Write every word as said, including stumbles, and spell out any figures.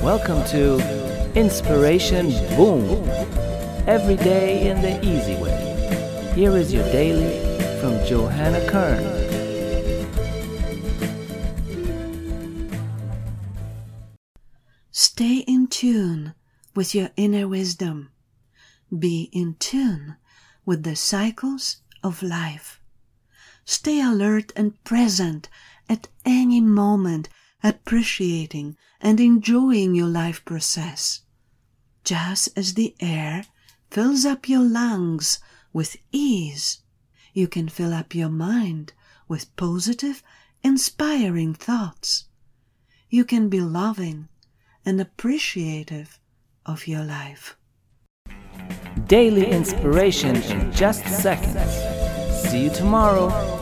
Welcome to Inspiration Boom. Every day in the easy way. Here is your daily from Johanna Kern. Stay in tune with your inner wisdom. Be in tune with the cycles of life. Stay alert and present at any moment, appreciating and enjoying your life process. Just as the air fills up your lungs with ease, you can fill up your mind with positive, inspiring thoughts. You can be loving and appreciative of your life. Daily inspiration in just seconds. See you tomorrow.